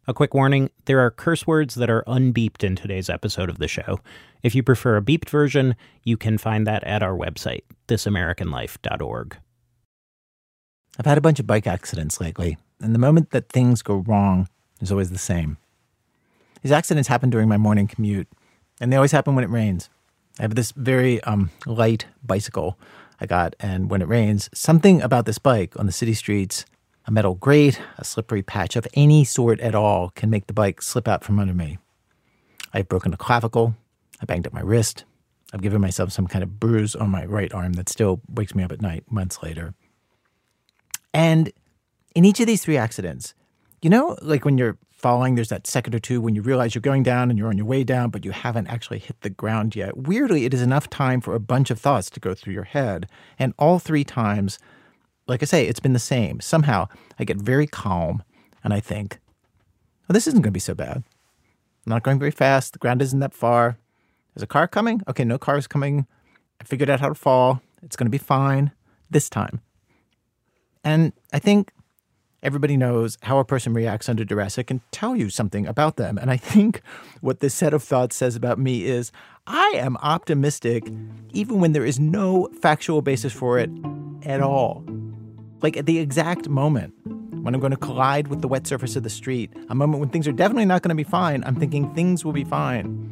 A quick warning, there are curse words that are unbeeped in today's episode of the show. If you prefer a beeped version, you can find that at our website, thisamericanlife.org. I've had a bunch of bike accidents lately, and the moment that things go wrong is always the same. These accidents happen during my morning commute, and they always happen when it rains. I have this very light bicycle I got, and when it rains, something about this bike on the city streets, a metal grate, a slippery patch of any sort at all, can make the bike slip out from under me. I've broken a clavicle. I banged up my wrist. I've given myself some kind of bruise on my right arm that still wakes me up at night months later. And in each of these three accidents, you know, like when you're falling, there's that second or two when you realize you're going down and you're on your way down, but you haven't actually hit the ground yet. Weirdly, it is enough time for a bunch of thoughts to go through your head. And all three times, like I say, it's been the same. Somehow, I get very calm, and I think, oh, this isn't going to be so bad. I'm not going very fast. The ground isn't that far. Is a car coming? Okay, no car is coming. I figured out how to fall. It's going to be fine this time. And I think everybody knows how a person reacts under duress. It can tell you something about them. And I think what this set of thoughts says about me is I am optimistic even when there is no factual basis for it at all. Like at the exact moment when I'm going to collide with the wet surface of the street, a moment when things are definitely not going to be fine, I'm thinking things will be fine.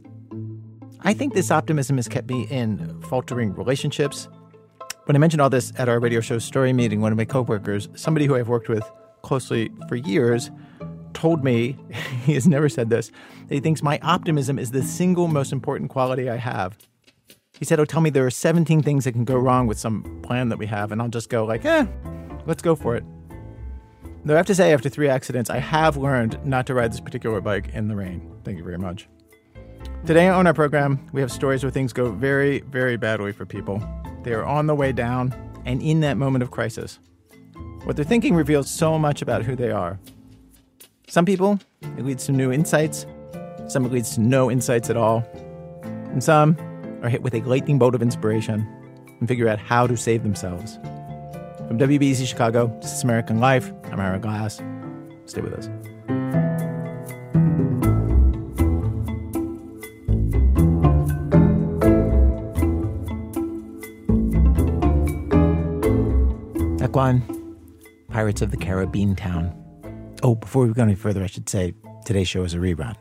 I think this optimism has kept me in faltering relationships. When I mentioned all this at our radio show story meeting, one of my coworkers, somebody who I've worked with closely for years, told me, he has never said this, that he thinks my optimism is the single most important quality I have. He said, oh, tell me there are 17 things that can go wrong with some plan that we have, and I'll just go like, let's go for it. Though I have to say, after 3 accidents, I have learned not to ride this particular bike in the rain. Thank you very much. Today on our program, we have stories where things go very, very badly for people. They are on the way down and in that moment of crisis. What they're thinking reveals so much about who they are. Some people, it leads to new insights. Some it leads to no insights at all. And some are hit with a lightning bolt of inspiration and figure out how to save themselves. From WBEZ Chicago, this is American Life. I'm Ira Glass. Stay with us. Act 1, Pirates of the Caribbean Town. Oh, before we go any further, I should say today's show is a rerun.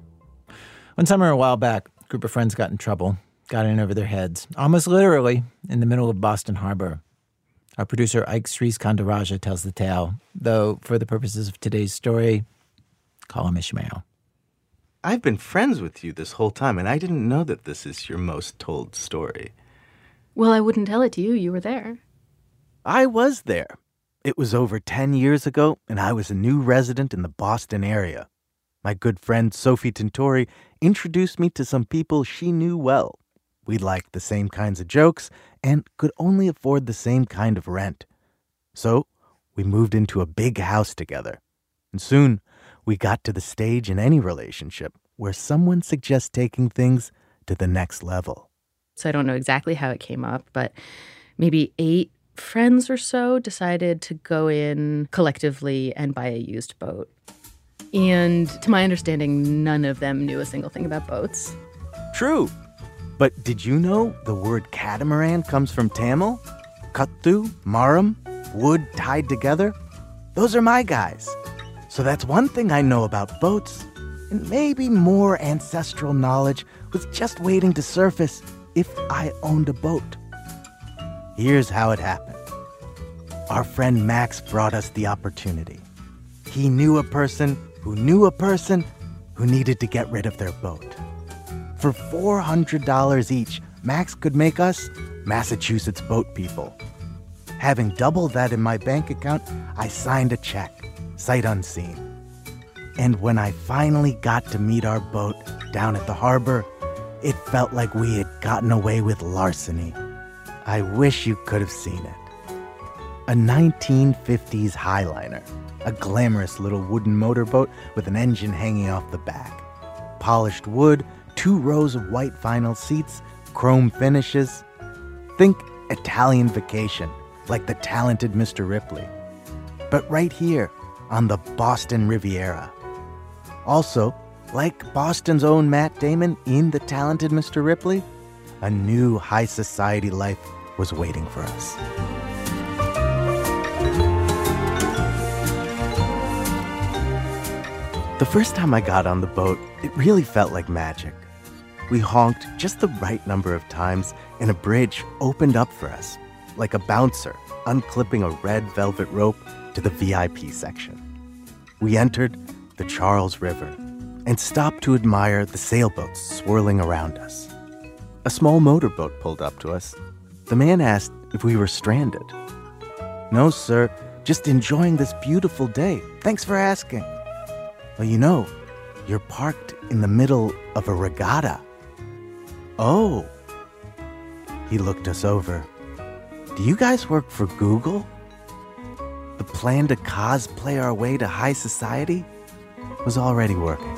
One summer a while back, a group of friends got in trouble. Got in over their heads, almost literally, in the middle of Boston Harbor. Our producer, Ike Sriskandarajah, tells the tale, though for the purposes of today's story, call him Ishmael. I've been friends with you this whole time, and I didn't know that this is your most told story. Well, I wouldn't tell it to you. You were there. I was there. It was over 10 years ago, and I was a new resident in the Boston area. My good friend Sophie Tintori introduced me to some people she knew well. We liked the same kinds of jokes and could only afford the same kind of rent. So we moved into a big house together. And soon we got to the stage in any relationship where someone suggests taking things to the next level. So I don't know exactly how it came up, but maybe 8 friends or so decided to go in collectively and buy a used boat. And to my understanding, none of them knew a single thing about boats. True. But did you know the word catamaran comes from Tamil? Kattu, maram, wood tied together? Those are my guys. So that's one thing I know about boats. And maybe more ancestral knowledge was just waiting to surface if I owned a boat. Here's how it happened. Our friend Max brought us the opportunity. He knew a person who knew a person who needed to get rid of their boat. For $400 each, Max could make us Massachusetts boat people. Having double that in my bank account, I signed a check, sight unseen. And when I finally got to meet our boat down at the harbor, it felt like we had gotten away with larceny. I wish you could have seen it. A 1950s Highliner, a glamorous little wooden motorboat with an engine hanging off the back. Polished wood, 2 rows of white vinyl seats, chrome finishes. Think Italian Vacation, like the talented Mr. Ripley. But right here, on the Boston Riviera, Also, like Boston's own Matt Damon in The Talented Mr. Ripley, a new high society life was waiting for us. The first time I got on the boat, it really felt like magic. We honked just the right number of times, and a bridge opened up for us, like a bouncer unclipping a red velvet rope to the VIP section. We entered the Charles River and stopped to admire the sailboats swirling around us. A small motorboat pulled up to us. The man asked if we were stranded. "No, sir, just enjoying this beautiful day. Thanks for asking." "Well, you know, you're parked in the middle of a regatta." "Oh." He looked us over. "Do you guys work for Google?" The plan to cosplay our way to high society was already working.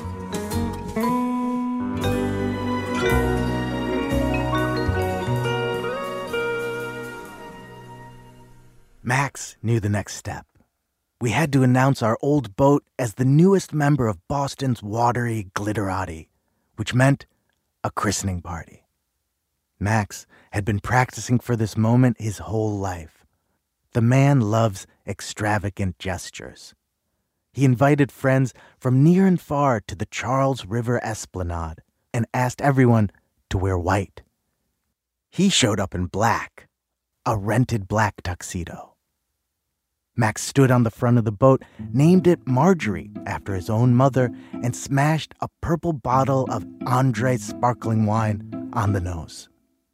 Max knew the next step. We had to announce our old boat as the newest member of Boston's watery glitterati, which meant a christening party. Max had been practicing for this moment his whole life. The man loves extravagant gestures. He invited friends from near and far to the Charles River Esplanade and asked everyone to wear white. He showed up in black, a rented black tuxedo. Max stood on the front of the boat, named it Marjorie after his own mother, and smashed a purple bottle of Andre sparkling wine on the nose.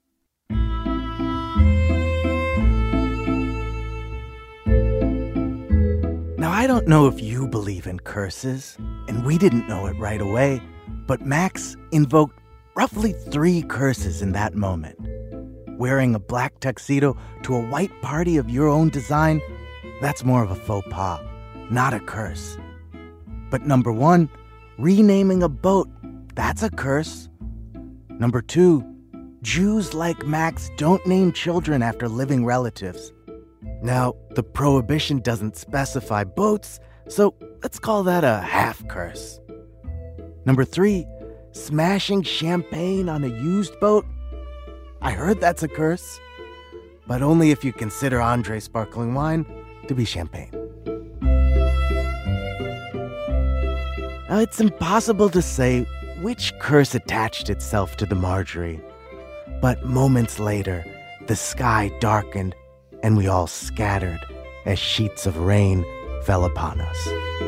Now, I don't know if you believe in curses, and we didn't know it right away, but Max invoked roughly 3 curses in that moment. Wearing a black tuxedo to a white party of your own design, that's more of a faux pas, not a curse. But number 1, renaming a boat, that's a curse. Number 2, Jews like Max don't name children after living relatives. Now, the prohibition doesn't specify boats, so let's call that a half curse. Number 3, smashing champagne on a used boat. I heard that's a curse, but only if you consider Andre sparkling wine to be champagne. Now, it's impossible to say which curse attached itself to the Marjorie, but moments later, the sky darkened and we all scattered as sheets of rain fell upon us.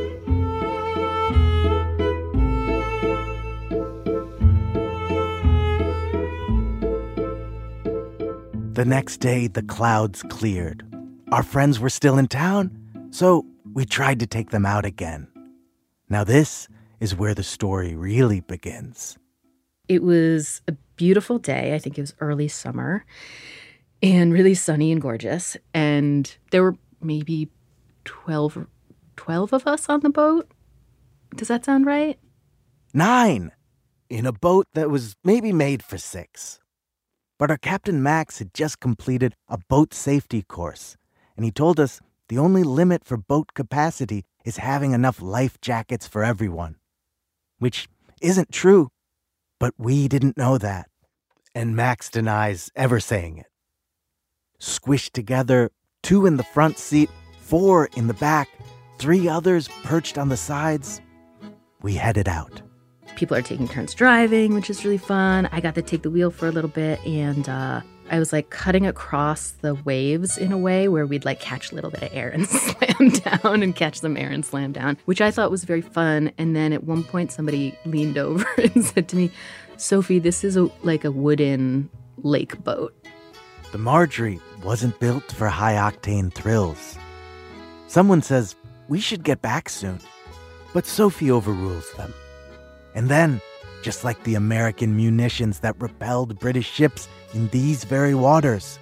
The next day, the clouds cleared. Our friends were still in town, so we tried to take them out again. Now this is where the story really begins. It was a beautiful day. I think it was early summer and really sunny and gorgeous. And there were maybe 12 of us on the boat. Does that sound right? 9 in a boat that was maybe made for 6. But our Captain Max had just completed a boat safety course, and he told us the only limit for boat capacity is having enough life jackets for everyone. Which isn't true, but we didn't know that, and Max denies ever saying it. Squished together, 2 in the front seat, 4 in the back, 3 others perched on the sides, we headed out. People are taking turns driving, which is really fun. I got to take the wheel for a little bit, and I was like cutting across the waves in a way where we'd like catch a little bit of air and slam down and catch some air and slam down, which I thought was very fun. And then at one point somebody leaned over and said to me, "Sophie, this is like a wooden lake boat." The Marjorie wasn't built for high-octane thrills. Someone says we should get back soon, but Sophie overrules them. And then, just like the American munitions that repelled British ships in these very waters,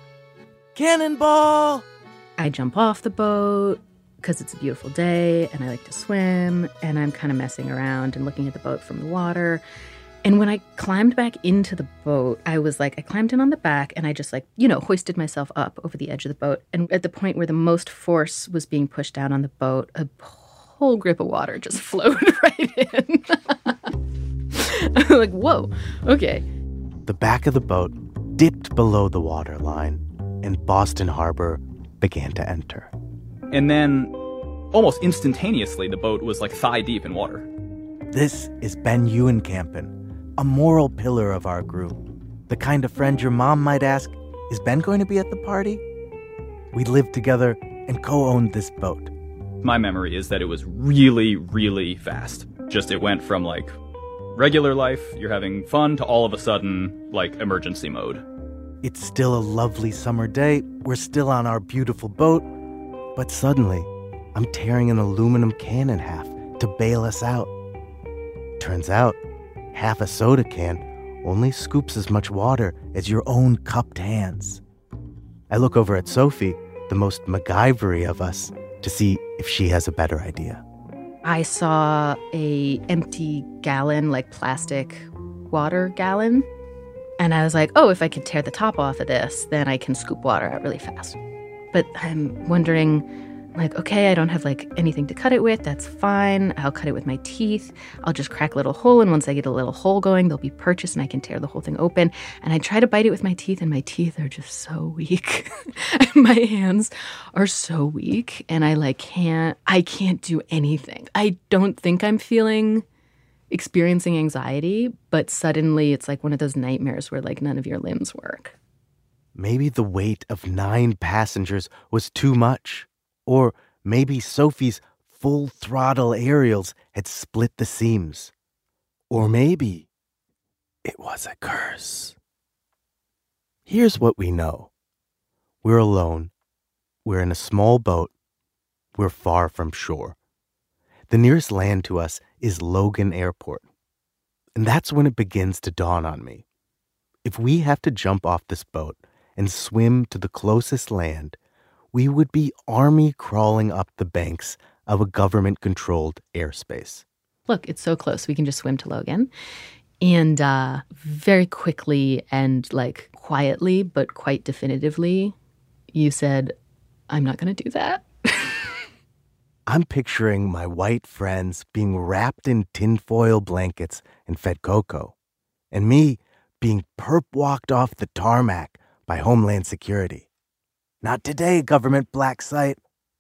cannonball! I jump off the boat because it's a beautiful day and I like to swim, and I'm kind of messing around and looking at the boat from the water. And when I climbed back into the boat, I climbed in on the back and I just hoisted myself up over the edge of the boat. And at the point where the most force was being pushed down on the boat, a whole grip of water just flowed right in. I'm like, whoa, okay. The back of the boat dipped below the water line, and Boston Harbor began to enter. And then, almost instantaneously, the boat was like thigh deep in water. This is Ben Ewenkampen, a moral pillar of our group. The kind of friend your mom might ask, is Ben going to be at the party? We lived together and co-owned this boat. My memory is that it was really, really fast. Just it went from like regular life, you're having fun, to all of a sudden, like emergency mode. It's still a lovely summer day. We're still on our beautiful boat. But suddenly, I'm tearing an aluminum can in half to bail us out. Turns out, half a soda can only scoops as much water as your own cupped hands. I look over at Sophie, the most MacGyver-y of us, to see if she has a better idea. I saw a empty gallon, like plastic water gallon. And I was like, oh, if I could tear the top off of this, then I can scoop water out really fast. But I'm wondering, like, okay, I don't have like anything to cut it with. That's fine. I'll cut it with my teeth. I'll just crack a little hole. And once I get a little hole going, they'll be purchased and I can tear the whole thing open. And I try to bite it with my teeth and my teeth are just so weak. My hands are so weak. And I can't do anything. I don't think I'm experiencing anxiety, but suddenly it's like one of those nightmares where like none of your limbs work. Maybe the weight of 9 passengers was too much. Or maybe Sophie's full-throttle aerials had split the seams. Or maybe it was a curse. Here's what we know. We're alone. We're in a small boat. We're far from shore. The nearest land to us is Logan Airport. And that's when it begins to dawn on me. If we have to jump off this boat and swim to the closest land, we would be army crawling up the banks of a government-controlled airspace. Look, it's so close. We can just swim to Logan. And very quickly and like quietly, but quite definitively, you said, I'm not going to do that. I'm picturing my white friends being wrapped in tinfoil blankets and fed cocoa, and me being perp-walked off the tarmac by Homeland Security. Not today, government black site.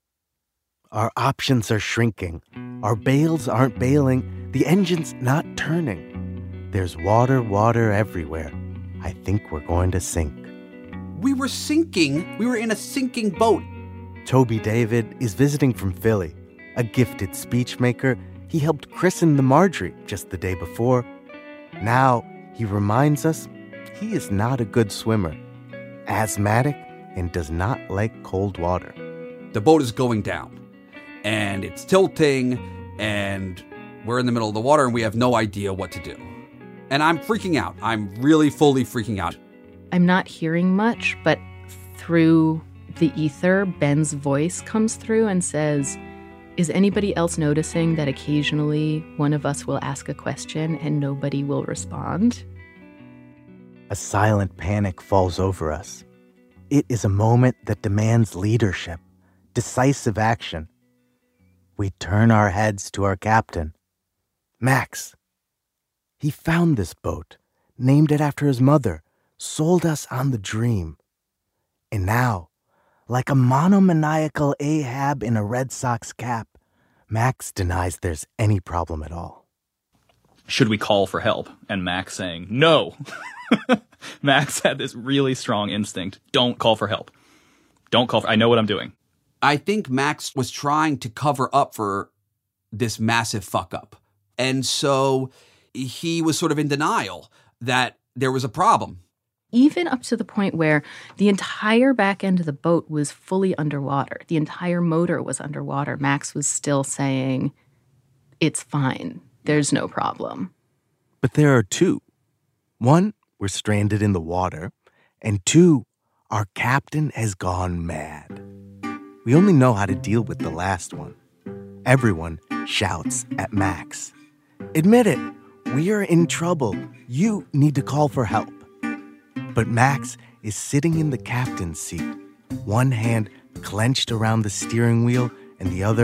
Our options are shrinking. Our bales aren't bailing. The engine's not turning. There's water everywhere. I think we're going to sink. We were sinking. We were in a sinking boat. Toby David is visiting from Philly. A gifted speechmaker, he helped christen the Marjorie just the day before. Now, he reminds us he is not a good swimmer, asthmatic, and does not like cold water. The boat is going down, and it's tilting, and we're in the middle of the water, and we have no idea what to do. And I'm freaking out. I'm really fully freaking out. I'm not hearing much, but through the ether, Ben's voice comes through and says, is anybody else noticing that occasionally one of us will ask a question and nobody will respond? A silent panic falls over us. It is a moment that demands leadership, decisive action. We turn our heads to our captain, Max. He found this boat, named it after his mother, sold us on the dream. And now, like a monomaniacal Ahab in a Red Sox cap, Max denies there's any problem at all. Should we call for help? And Max saying, no. Max had this really strong instinct. Don't call for help. Don't call for, I know what I'm doing. I think Max was trying to cover up for this massive fuck up. And so he was sort of in denial that there was a problem. Even up to the point where the entire back end of the boat was fully underwater. The entire motor was underwater. Max was still saying, it's fine. There's no problem. But there are two. One, we're stranded in the water. And two, our captain has gone mad. We only know how to deal with the last one. Everyone shouts at Max. Admit it, we are in trouble. You need to call for help. But Max is sitting in the captain's seat, one hand clenched around the steering wheel and the other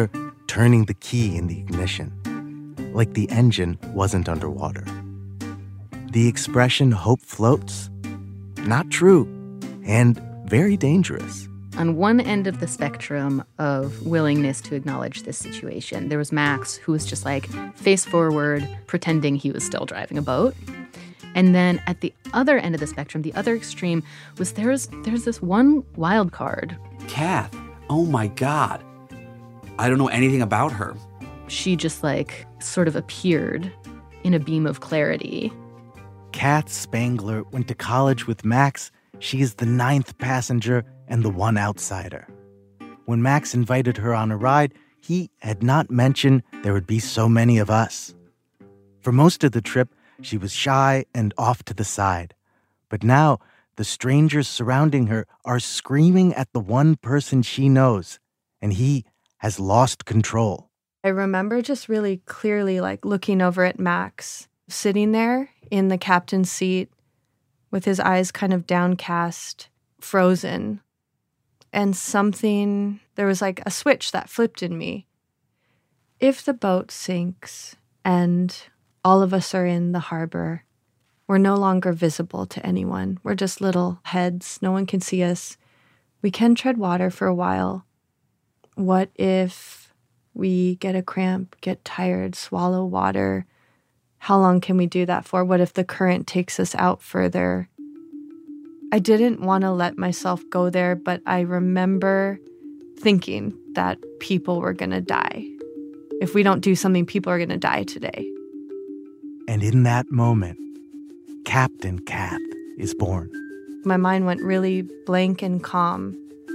turning the key in the ignition, like the engine wasn't underwater. The expression hope floats? Not true, and very dangerous. On one end of the spectrum of willingness to acknowledge this situation, there was Max, who was just like face forward, pretending he was still driving a boat. And then at the other end of the spectrum, the other extreme, was there's this one wild card. Kath, oh my God. I don't know anything about her. She just like sort of appeared in a beam of clarity. Kath Spangler went to college with Max. She is the 9th passenger and the one outsider. When Max invited her on a ride, he had not mentioned there would be so many of us. For most of the trip, she was shy and off to the side. But now, the strangers surrounding her are screaming at the one person she knows, and he has lost control. I remember just really clearly like looking over at Max, sitting there in the captain's seat with his eyes kind of downcast, frozen. And there was like a switch that flipped in me. If the boat sinks and all of us are in the harbor, we're no longer visible to anyone. We're just little heads. No one can see us. We can tread water for a while. What if we get a cramp, get tired, swallow water? How long can we do that for? What if the current takes us out further? I didn't want to let myself go there, but I remember thinking that people were going to die. If we don't do something, people are going to die today. And in that moment, Captain Kath is born. My mind went really blank and calm.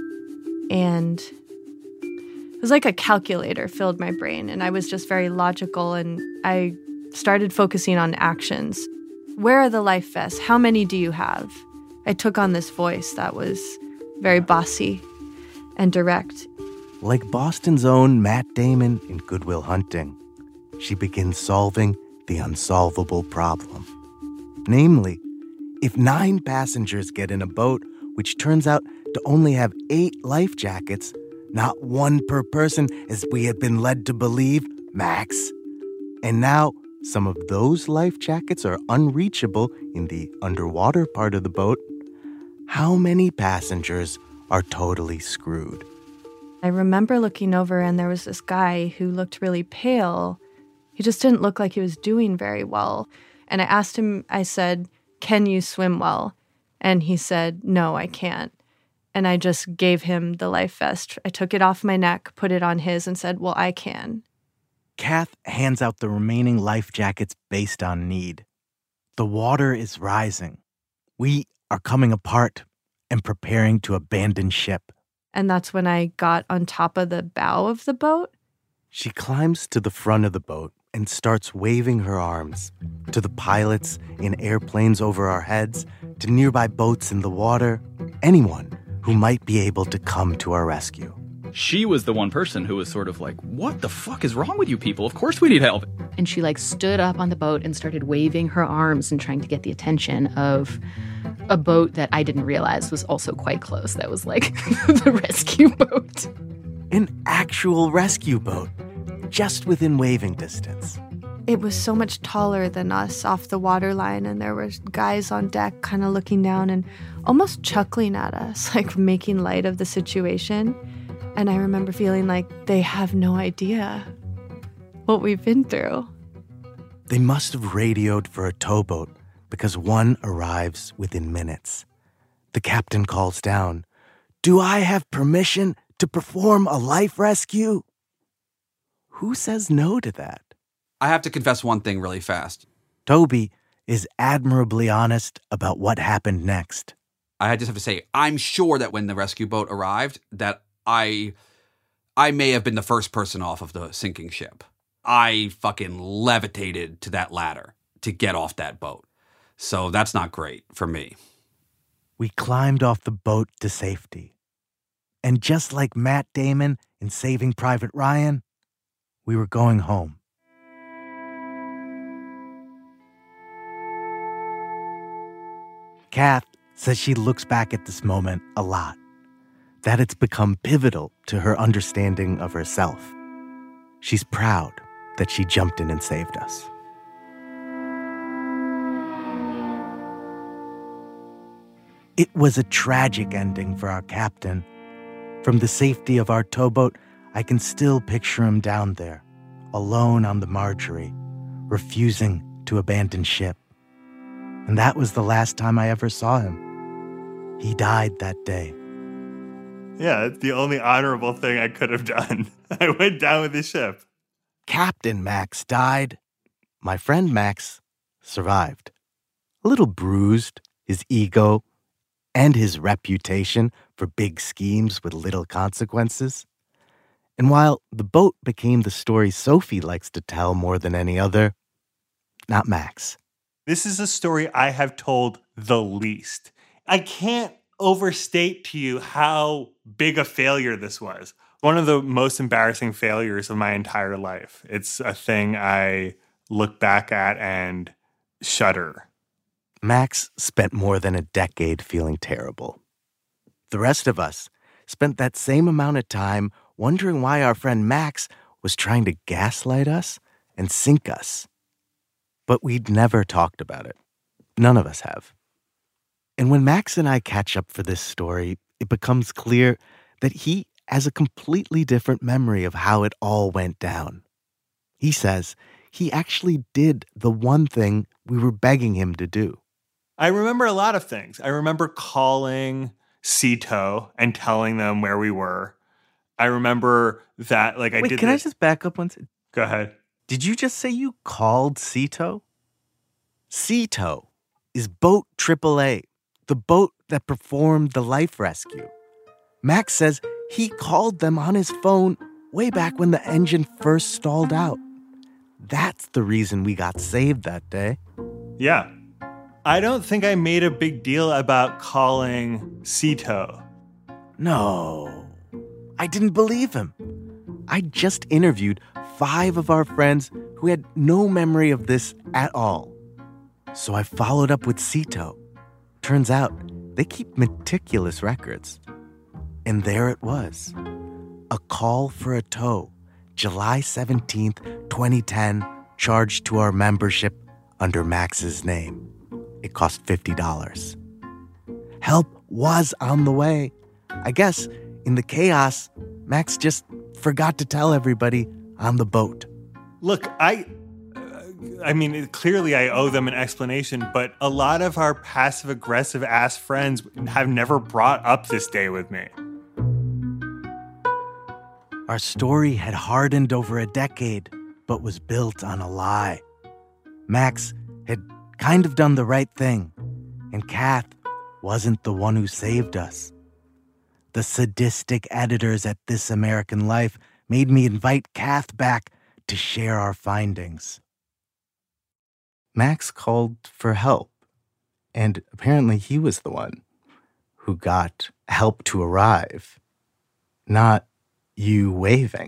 And it was like a calculator filled my brain. And I was just very logical. And I started focusing on actions. Where are the life vests? How many do you have? I took on this voice that was very bossy and direct. Like Boston's own Matt Damon in Good Will Hunting, she begins solving the unsolvable problem. Namely, if 9 passengers get in a boat, which turns out to only have 8 life jackets, not 1 per person as we had been led to believe, Max. And now, some of those life jackets are unreachable in the underwater part of the boat. How many passengers are totally screwed? I remember looking over and there was this guy who looked really pale. He just didn't look like he was doing very well. And I asked him, I said, "Can you swim well?" And he said, "No, I can't." And I just gave him the life vest. I took it off my neck, put it on his, and said, "Well, I can." Kath hands out the remaining life jackets based on need. The water is rising. We are coming apart and preparing to abandon ship. And that's when I got on top of the bow of the boat. She climbs to the front of the boat and starts waving her arms to the pilots in airplanes over our heads, to nearby boats in the water, anyone who might be able to come to our rescue. She was the one person who was sort of like, what the fuck is wrong with you people? Of course we need help. And she like stood up on the boat and started waving her arms and trying to get the attention of a boat that I didn't realize was also quite close. That was like the rescue boat. An actual rescue boat, just within waving distance. It was so much taller than us off the waterline, and there were guys on deck kind of looking down and almost chuckling at us, like making light of the situation. And I remember feeling like they have no idea what we've been through. They must have radioed for a towboat because one arrives within minutes. The captain calls down, "Do I have permission to perform a life rescue?" Who says no to that? I have to confess one thing really fast. Toby is admirably honest about what happened next. I just have to say, I'm sure that when the rescue boat arrived, that I may have been the first person off of the sinking ship. I fucking levitated to that ladder to get off that boat. So that's not great for me. We climbed off the boat to safety. And just like Matt Damon in Saving Private Ryan, we were going home. Kath says she looks back at this moment a lot, that it's become pivotal to her understanding of herself. she's proud that she jumped in and saved us. It was a tragic ending for our captain. From the safety of our towboat, I can still picture him down there, alone on the Marjorie, refusing to abandon ship. And that was the last time I ever saw him. He died that day. Yeah, it's the only honorable thing I could have done. I went down with the ship. Captain Max died. My friend Max survived. A little bruised, his ego, and his reputation for big schemes with little consequences. And while the boat became the story Sophie likes to tell more than any other, not Max. This is a story I have told the least. I can't overstate to you how big a failure this was. One of the most embarrassing failures of my entire life. It's a thing I look back at and shudder. Max spent more than a decade feeling terrible. The rest of us spent that same amount of time wondering why our friend Max was trying to gaslight us and sink us. But we'd never talked about it. None of us have. And when Max and I catch up for this story, it becomes clear that he has a completely different memory of how it all went down. He says he actually did the one thing we were begging him to do. I remember a lot of things. I remember calling Cito and telling them where we were. I remember that, like, Wait, can I just back up one second? Go ahead. Did you just say you called Cito? Cito is Boat AAA, the boat that performed the life rescue. Max says he called them on his phone way back when the engine first stalled out. That's the reason we got saved that day. Yeah. I don't think I made a big deal about calling Cito. No, I didn't believe him. I just interviewed 5 of our friends who had no memory of this at all. So I followed up with Cito. Turns out they keep meticulous records. And there it was. A call for a tow, July 17th, 2010, charged to our membership under Max's name. It cost $50. Help was on the way. I guess in the chaos, Max just forgot to tell everybody on the boat. Look, I mean, clearly I owe them an explanation, but a lot of our passive-aggressive ass friends have never brought up this day with me. Our story had hardened over a decade, but was built on a lie. Max had kind of done the right thing, and Kath wasn't the one who saved us. The sadistic editors at This American Life made me invite Kath back to share our findings. Max called for help, and apparently he was the one who got help to arrive, not you waving.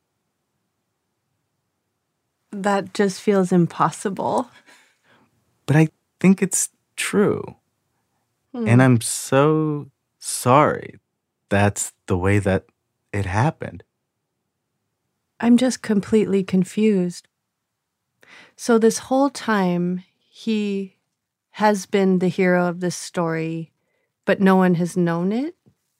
That just feels impossible. But I think it's true. And I'm so sorry that's the way that it happened. I'm just completely confused. So this whole time, he has been the hero of this story, but no one has known it?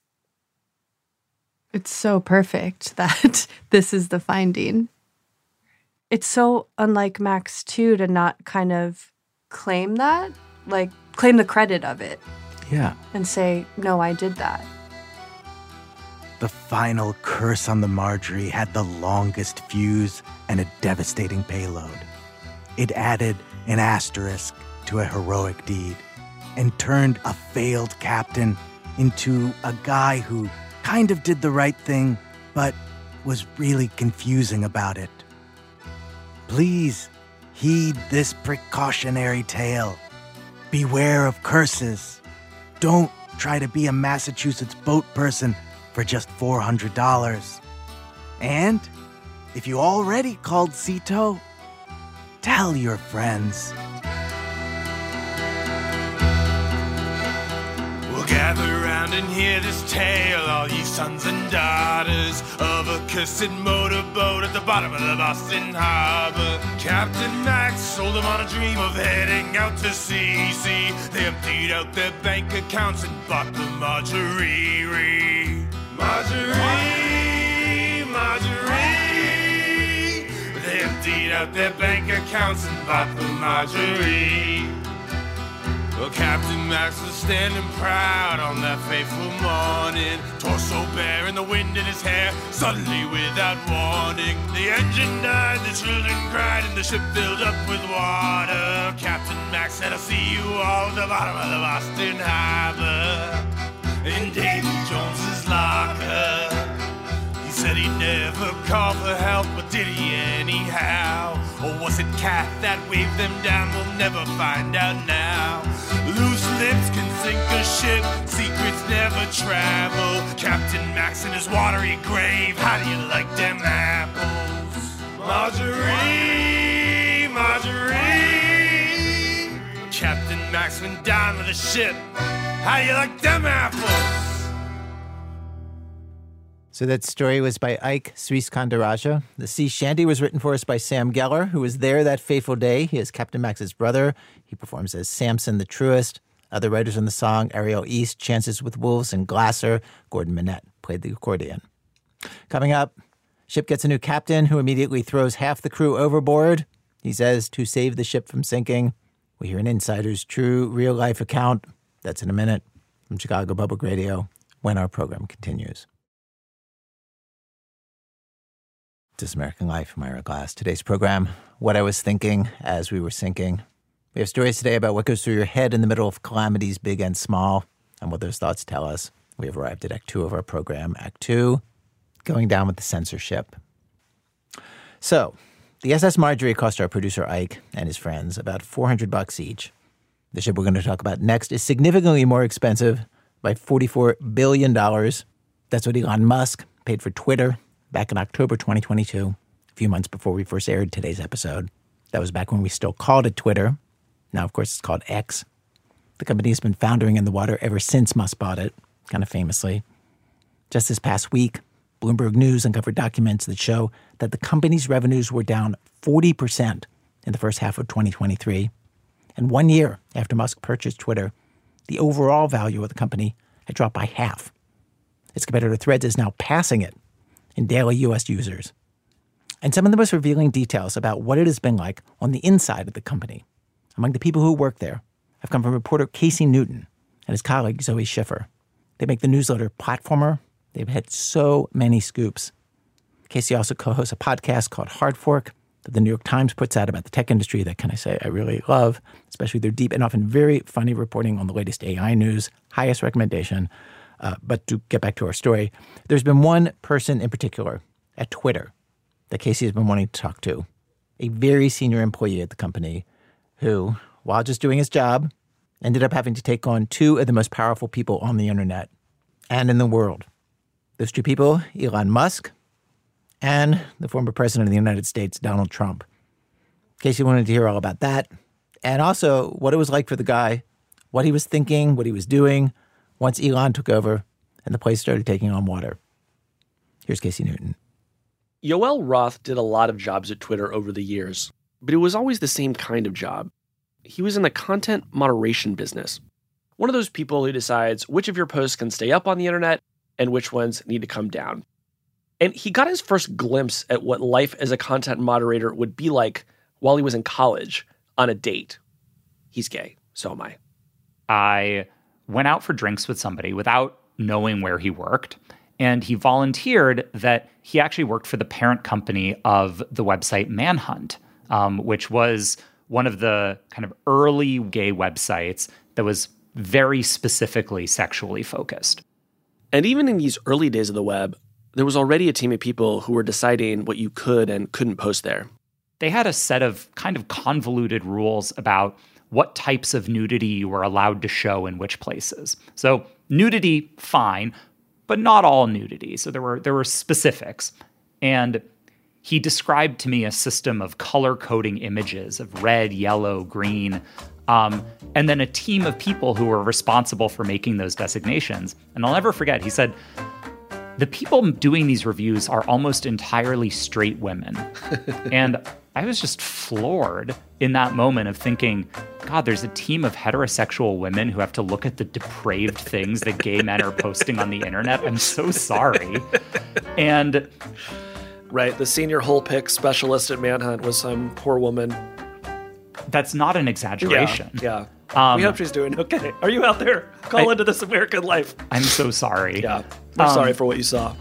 It's so perfect that this is the finding. It's so unlike Max, too, to not kind of claim that, like claim the credit of it. Yeah. And say, no, I did that. The final curse on the Marjorie had the longest fuse and a devastating payload. It added an asterisk to a heroic deed and turned a failed captain into a guy who kind of did the right thing, but was really confusing about it. Please heed this precautionary tale. Beware of curses. Don't try to be a Massachusetts boat person for just $400. And if you already called Cito, tell your friends. Well, Gather round and hear this tale, all ye sons and daughters of a cursed motorboat at the bottom of the Boston Harbor. Captain Max sold them on a dream of heading out to sea. See, they emptied out their bank accounts and bought the Marjorie. Marjorie, Marjorie. They emptied out their bank accounts and bought the Marjorie. Well, Captain Max was standing proud on that fateful morning, torso bare and the wind in his hair. Suddenly, without warning, the engine died, the children cried, and the ship filled up with water. Captain Max said, I'll see you all at the bottom of the Boston Harbor, in Davy Jones's locker. He said he'd never call for help, but did he anyhow? Or was it Cat that waved them down? We'll never find out now. Loose lips can sink a ship, secrets never travel. Captain Max in his watery grave, how do you like them apples? Marjorie, Marjorie. Captain Max went down with the ship, how do you like them apples? So that story was by Ike Sriskandarajah. The sea shanty was written for us by Sam Geller, who was there that fateful day. He is Captain Max's brother. He performs as Samson the Truest. Other writers on the song, Ariel East, Chances with Wolves, and Glasser. Gordon Minette played the accordion. Coming up, ship gets a new captain who immediately throws half the crew overboard. He says to save the ship from sinking. We hear an insider's true real-life account. That's in a minute from Chicago Public Radio when our program continues. This American Life, I'm Ira Glass. Today's program, what I was thinking as we were sinking. We have stories today about what goes through your head in the middle of calamities, big and small, and what those thoughts tell us. We have arrived at Act 2 of our program. Act 2, going down with the censorship. So, the SS Marjorie cost our producer Ike and his friends about $400 each. The ship we're going to talk about next is significantly more expensive by $44 billion. That's what Elon Musk paid for Twitter back in October 2022, a few months before we first aired today's episode. That was back when we still called it Twitter. Now, of course, it's called X. The company has been foundering in the water ever since Musk bought it, kind of famously. Just this past week, Bloomberg News uncovered documents that show that the company's revenues were down 40% in the first half of 2023. And 1 year after Musk purchased Twitter, the overall value of the company had dropped by half. Its competitor Threads is now passing it in daily U.S. users. And some of the most revealing details about what it has been like on the inside of the company, among the people who work there, have come from reporter Casey Newton and his colleague Zoe Schiffer. They make the newsletter Platformer. They've had so many scoops. Casey also co-hosts a podcast called Hard Fork that the New York Times puts out about the tech industry that, can I say, I really love, especially their deep and often very funny reporting on the latest AI news. Highest recommendation. But to get back to our story, there's been one person in particular at Twitter that Casey has been wanting to talk to, a very senior employee at the company who, while just doing his job, ended up having to take on two of the most powerful people on the internet and in the world. Those two people, Elon Musk and the former president of the United States, Donald Trump. Casey wanted to hear all about that and also what it was like for the guy, what he was thinking, what he was doing, once Elon took over and the place started taking on water. Here's Casey Newton. Yoel Roth did a lot of jobs at Twitter over the years, but it was always the same kind of job. He was in the content moderation business. One of those people who decides which of your posts can stay up on the internet and which ones need to come down. And he got his first glimpse at what life as a content moderator would be like while he was in college on a date. He's gay, so am I. I went out for drinks with somebody without knowing where he worked, and he volunteered that he actually worked for the parent company of the website Manhunt, which was one of the kind of early gay websites that was very specifically sexually focused. And even in these early days of the web, there was already a team of people who were deciding what you could and couldn't post there. They had a set of kind of convoluted rules about what types of nudity you were allowed to show in which places. So nudity, fine, but not all nudity. So there were specifics. And he described to me a system of color coding images of red, yellow, green And then a team of people who were responsible for making those designations. And I'll never forget, he said, the people doing these reviews are almost entirely straight women. And I was just floored in that moment of thinking, God, there's a team of heterosexual women who have to look at the depraved things that gay men are posting on the internet. I'm so sorry. And right, the senior hole pick specialist at Manhunt was some poor woman. That's not an exaggeration. Yeah. We hope she's doing okay. Are you out there? Call into This American Life. I'm so sorry. Yeah. I'm sorry for what you saw.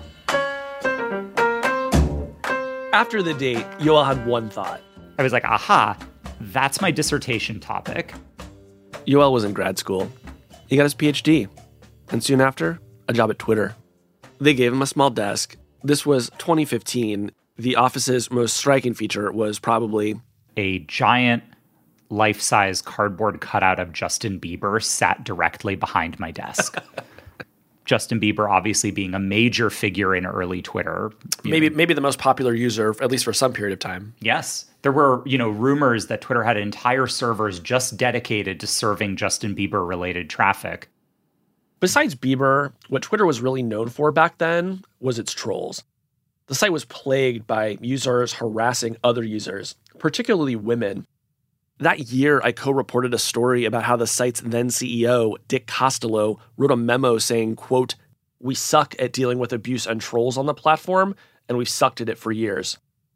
After the date, Yoel had one thought. I was like, aha, that's my dissertation topic. Yoel was in grad school. He got his PhD. And soon after, a job at Twitter. They gave him a small desk. This was 2015. The office's most striking feature was probably a giant life-size cardboard cutout of Justin Bieber sat directly behind my desk. Justin Bieber obviously being a major figure in early Twitter. Maybe the most popular user, at least for some period of time. Yes. There were, rumors that Twitter had entire servers just dedicated to serving Justin Bieber-related traffic. Besides Bieber, what Twitter was really known for back then was its trolls. The site was plagued by users harassing other users, particularly women. That year, I co-reported a story about how the site's then CEO, Dick Costello, wrote a memo saying, quote, "We suck at dealing with abuse and trolls on the platform, and we've sucked at it for years."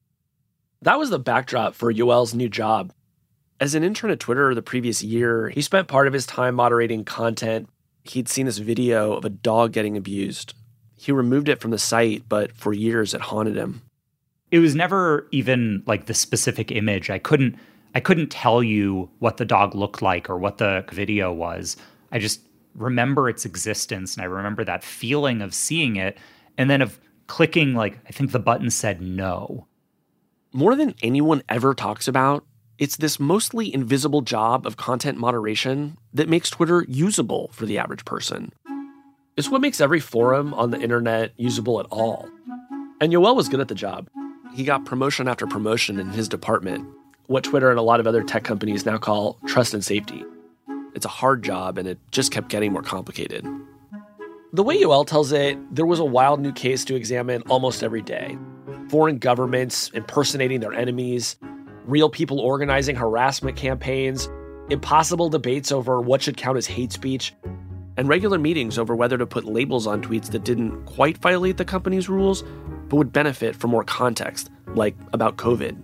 That was the backdrop for Yoel's new job. As an intern at Twitter the previous year, he spent part of his time moderating content. He'd seen this video of a dog getting abused. He removed it from the site, but for years it haunted him. It was never even like the specific image. I couldn't tell you what the dog looked like or what the video was. I just remember its existence, and I remember that feeling of seeing it and then of clicking, I think the button said no. More than anyone ever talks about, it's this mostly invisible job of content moderation that makes Twitter usable for the average person. It's what makes every forum on the internet usable at all. And Yoel was good at the job. He got promotion after promotion in his department, what Twitter and a lot of other tech companies now call trust and safety. It's a hard job, and it just kept getting more complicated. The way Yoel tells it, there was a wild new case to examine almost every day. Foreign governments impersonating their enemies, real people organizing harassment campaigns, impossible debates over what should count as hate speech, and regular meetings over whether to put labels on tweets that didn't quite violate the company's rules, but would benefit from more context, like about COVID.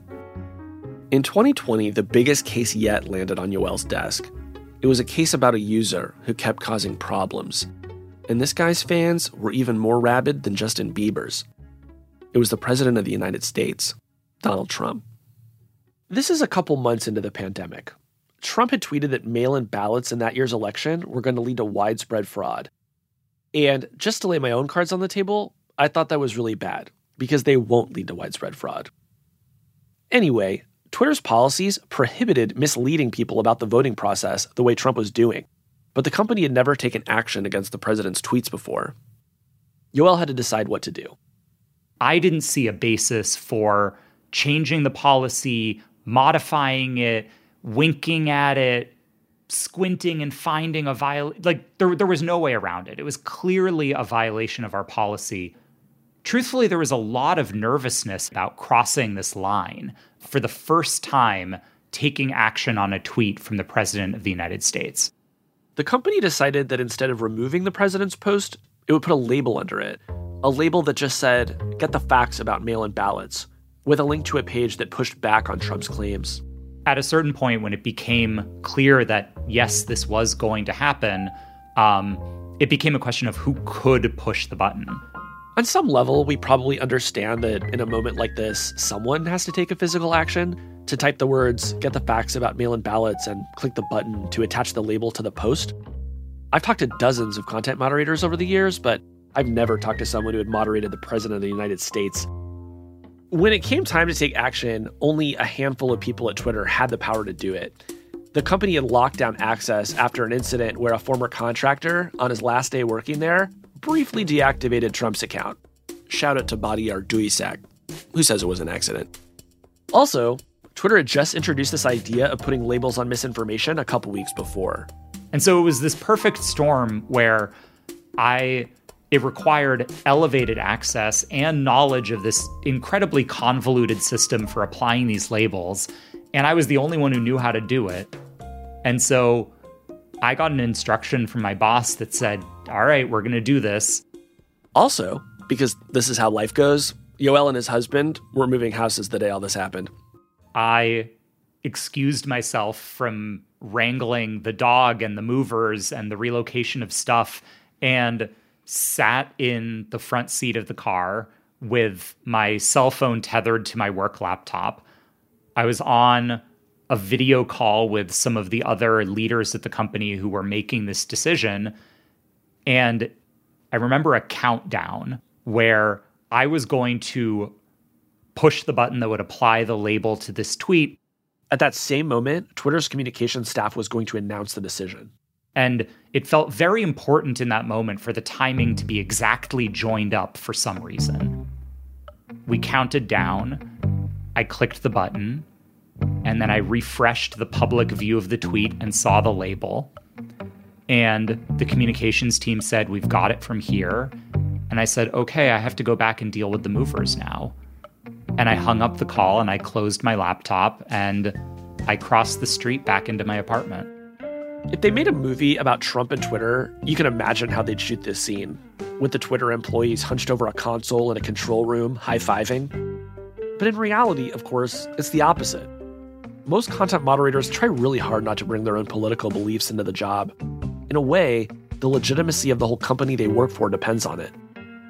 In 2020, the biggest case yet landed on Yoel's desk. It was a case about a user who kept causing problems. And this guy's fans were even more rabid than Justin Bieber's. It was the President of the United States, Donald Trump. This is a couple months into the pandemic. Trump had tweeted that mail-in ballots in that year's election were going to lead to widespread fraud. And just to lay my own cards on the table, I thought that was really bad, because they won't lead to widespread fraud. Anyway, Twitter's policies prohibited misleading people about the voting process the way Trump was doing, but the company had never taken action against the president's tweets before. Yoel had to decide what to do. I didn't see a basis for changing the policy, modifying it, winking at it, squinting and finding a violation. There was no way around it. It was clearly a violation of our policy. Truthfully, there was a lot of nervousness about crossing this line for the first time, taking action on a tweet from the President of the United States. The company decided that instead of removing the president's post, it would put a label under it. A label that just said, "Get the facts about mail-in ballots," with a link to a page that pushed back on Trump's claims. At a certain point, when it became clear that, yes, this was going to happen, it became a question of who could push the button. On some level, we probably understand that in a moment like this, someone has to take a physical action to type the words, "Get the facts about mail-in ballots," and click the button to attach the label to the post. I've talked to dozens of content moderators over the years, but I've never talked to someone who had moderated the President of the United States. When it came time to take action, only a handful of people at Twitter had the power to do it. The company had locked down access after an incident where a former contractor, on his last day working there, briefly deactivated Trump's account. Shout out to Badiar Duisak, who says it was an accident. Also, Twitter had just introduced this idea of putting labels on misinformation a couple weeks before. And so it was this perfect storm where it required elevated access and knowledge of this incredibly convoluted system for applying these labels. And I was the only one who knew how to do it. And so I got an instruction from my boss that said, all right, we're going to do this. Also, because this is how life goes, Yoel and his husband were moving houses the day all this happened. I excused myself from wrangling the dog and the movers and the relocation of stuff and sat in the front seat of the car with my cell phone tethered to my work laptop. I was on a video call with some of the other leaders at the company who were making this decision. And I remember a countdown where I was going to push the button that would apply the label to this tweet. At that same moment, Twitter's communications staff was going to announce the decision. And it felt very important in that moment for the timing to be exactly joined up for some reason. We counted down, I clicked the button, and then I refreshed the public view of the tweet and saw the label. And the communications team said, we've got it from here. And I said, okay, I have to go back and deal with the movers now. And I hung up the call and I closed my laptop and I crossed the street back into my apartment. If they made a movie about Trump and Twitter, you can imagine how they'd shoot this scene, with the Twitter employees hunched over a console in a control room, high-fiving. But in reality, of course, it's the opposite. Most content moderators try really hard not to bring their own political beliefs into the job. In a way, the legitimacy of the whole company they work for depends on it.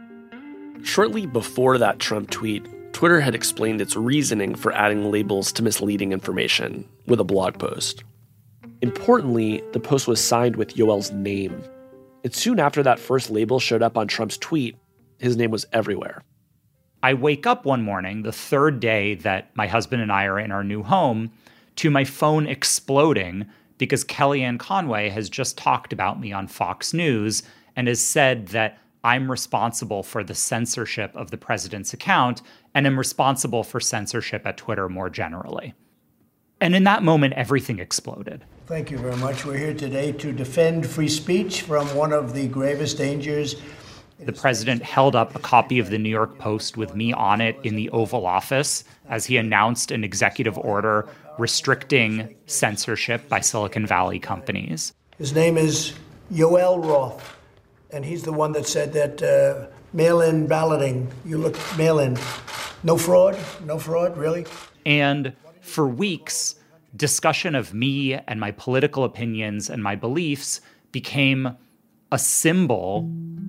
Shortly before that Trump tweet, Twitter had explained its reasoning for adding labels to misleading information with a blog post. Importantly, the post was signed with Yoel's name. And soon after that first label showed up on Trump's tweet, his name was everywhere. I wake up one morning, the third day that my husband and I are in our new home, to my phone exploding because Kellyanne Conway has just talked about me on Fox News and has said that I'm responsible for the censorship of the president's account and am responsible for censorship at Twitter more generally. And in that moment, everything exploded. Thank you very much. We're here today to defend free speech from one of the gravest dangers. The president held up a copy of the New York Post with me on it in the Oval Office as he announced an executive order restricting censorship by Silicon Valley companies. His name is Yoel Roth, and he's the one that said that mail-in balloting, you look mail-in. No fraud, really? And for weeks, discussion of me and my political opinions and my beliefs became a symbol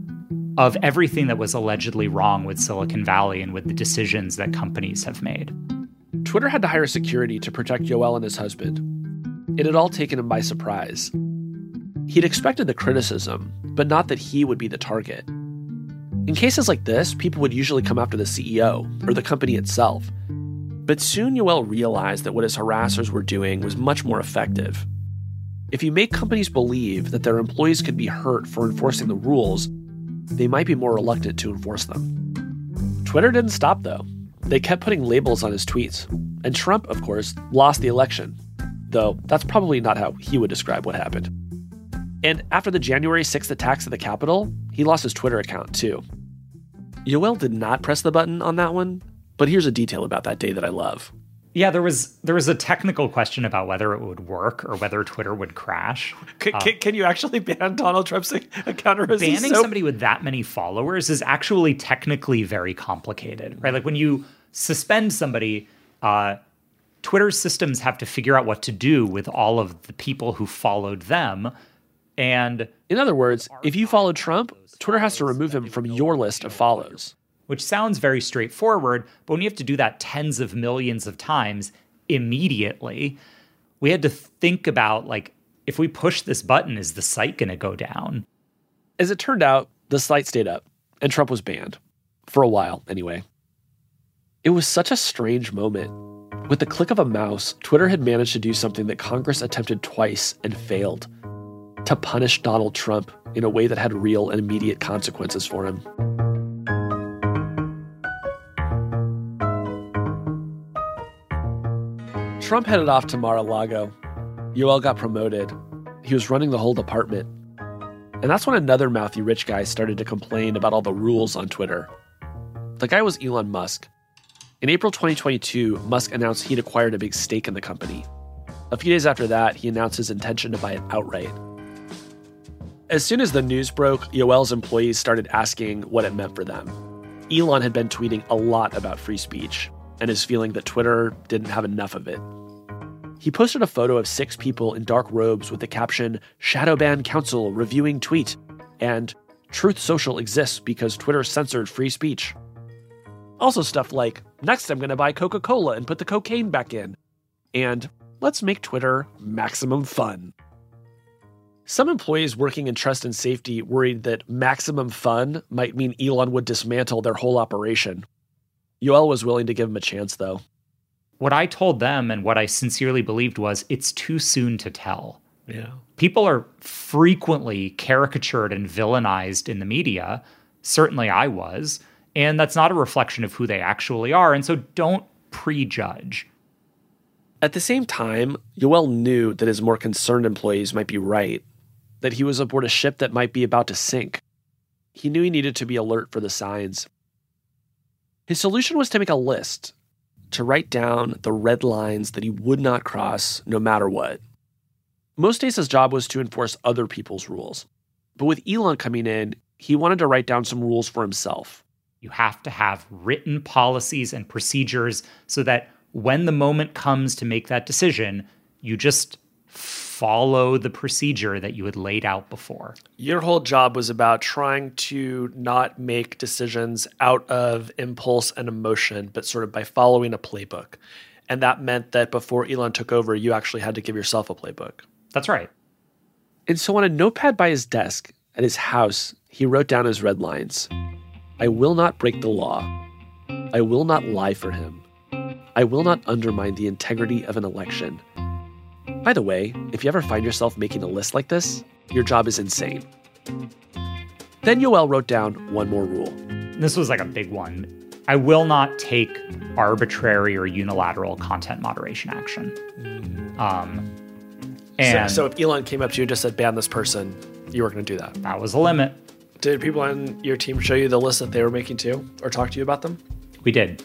of everything that was allegedly wrong with Silicon Valley and with the decisions that companies have made. Twitter had to hire security to protect Yoel and his husband. It had all taken him by surprise. He'd expected the criticism, but not that he would be the target. In cases like this, people would usually come after the CEO or the company itself. But soon Yoel realized that what his harassers were doing was much more effective. If you make companies believe that their employees could be hurt for enforcing the rules, they might be more reluctant to enforce them. Twitter didn't stop, though. They kept putting labels on his tweets. And Trump, of course, lost the election. Though that's probably not how he would describe what happened. And after the January 6th attacks at the Capitol, he lost his Twitter account, too. Yoel did not press the button on that one, but here's a detail about that day that I love. Yeah, there was a technical question about whether it would work or whether Twitter would crash. Can you actually ban Donald Trump's account? Banning somebody with that many followers is actually technically very complicated, right? Like when you suspend somebody, Twitter's systems have to figure out what to do with all of the people who followed them. And in other words, if you followed Trump, Twitter has to remove him from your list of follows. Which sounds very straightforward, but when you have to do that tens of millions of times immediately, we had to think about, like, if we push this button, is the site going to go down? As it turned out, the site stayed up, and Trump was banned. For a while, anyway. It was such a strange moment. With the click of a mouse, Twitter had managed to do something that Congress attempted twice and failed. To punish Donald Trump in a way that had real and immediate consequences for him. Trump headed off to Mar-a-Lago, Yoel got promoted. He was running the whole department. And that's when another mouthy rich guy started to complain about all the rules on Twitter. The guy was Elon Musk. In April 2022, Musk announced he'd acquired a big stake in the company. A few days after that, he announced his intention to buy it outright. As soon as the news broke, Yoel's employees started asking what it meant for them. Elon had been tweeting a lot about free speech and his feeling that Twitter didn't have enough of it. He posted a photo of 6 people in dark robes with the caption, "Shadowban Council reviewing tweet," and "Truth Social exists because Twitter censored free speech." Also stuff like, "Next I'm going to buy Coca-Cola and put the cocaine back in," and "Let's make Twitter maximum fun." Some employees working in trust and safety worried that maximum fun might mean Elon would dismantle their whole operation. Yoel was willing to give him a chance, though. What I told them and what I sincerely believed was it's too soon to tell. Yeah. People are frequently caricatured and villainized in the media. Certainly I was. And that's not a reflection of who they actually are. And so don't prejudge. At the same time, Yoel knew that his more concerned employees might be right, that he was aboard a ship that might be about to sink. He knew he needed to be alert for the signs. His solution was to make a list, to write down the red lines that he would not cross no matter what. Most days his job was to enforce other people's rules. But with Elon coming in, he wanted to write down some rules for himself. You have to have written policies and procedures so that when the moment comes to make that decision, you just follow the procedure that you had laid out before. Your whole job was about trying to not make decisions out of impulse and emotion, but sort of by following a playbook. And that meant that before Elon took over, you actually had to give yourself a playbook. That's right. And so on a notepad by his desk at his house, he wrote down his red lines. I will not break the law. I will not lie for him. I will not undermine the integrity of an election. By the way, if you ever find yourself making a list like this, your job is insane. Then Yoel wrote down one more rule. This was like a big one. I will not take arbitrary or unilateral content moderation action. So if Elon came up to you and just said, ban this person, you weren't going to do that? That was a limit. Did people on your team show you the list that they were making too, or talk to you about them? We did.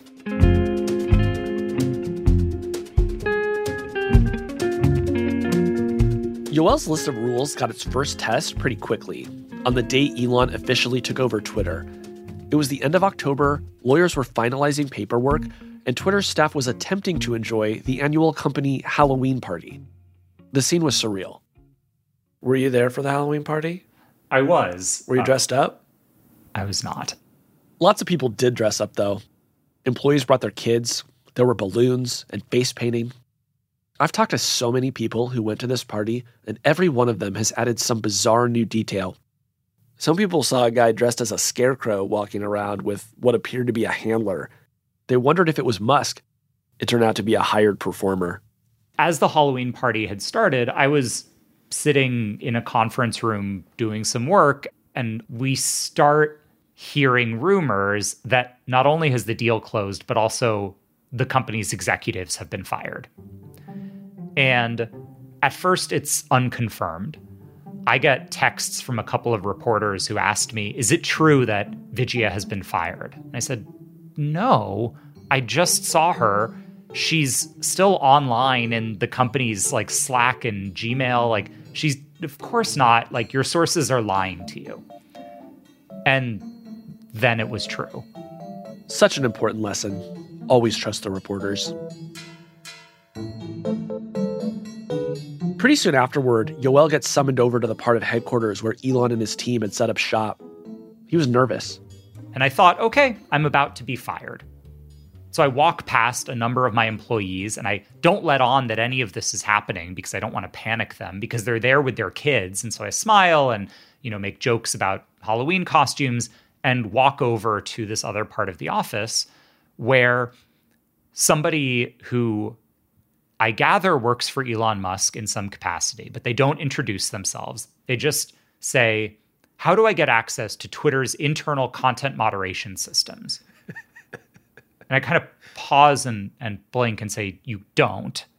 Yoel's list of rules got its first test pretty quickly, on the day Elon officially took over Twitter. It was the end of October, lawyers were finalizing paperwork, and Twitter's staff was attempting to enjoy the annual company Halloween party. The scene was surreal. Were you there for the Halloween party? I was. Were you dressed up? I was not. Lots of people did dress up, though. Employees brought their kids. There were balloons and face painting. I've talked to so many people who went to this party, and every one of them has added some bizarre new detail. Some people saw a guy dressed as a scarecrow walking around with what appeared to be a handler. They wondered if it was Musk. It turned out to be a hired performer. As the Halloween party had started, I was sitting in a conference room doing some work, and we start hearing rumors that not only has the deal closed, but also the company's executives have been fired. And at first, it's unconfirmed. I get texts from a couple of reporters who asked me, is it true that Vijaya has been fired? And I said, no, I just saw her. She's still online in the company's like Slack and Gmail. Like she's, of course not, like your sources are lying to you. And then it was true. Such an important lesson. Always trust the reporters. Pretty soon afterward, Yoel gets summoned over to the part of headquarters where Elon and his team had set up shop. He was nervous. And I thought, okay, I'm about to be fired. So I walk past a number of my employees and I don't let on that any of this is happening because I don't want to panic them because they're there with their kids. And so I smile and, make jokes about Halloween costumes and walk over to this other part of the office where somebody who I gather works for Elon Musk in some capacity, but they don't introduce themselves. They just say, how do I get access to Twitter's internal content moderation systems? And I kind of pause and blink and say, you don't.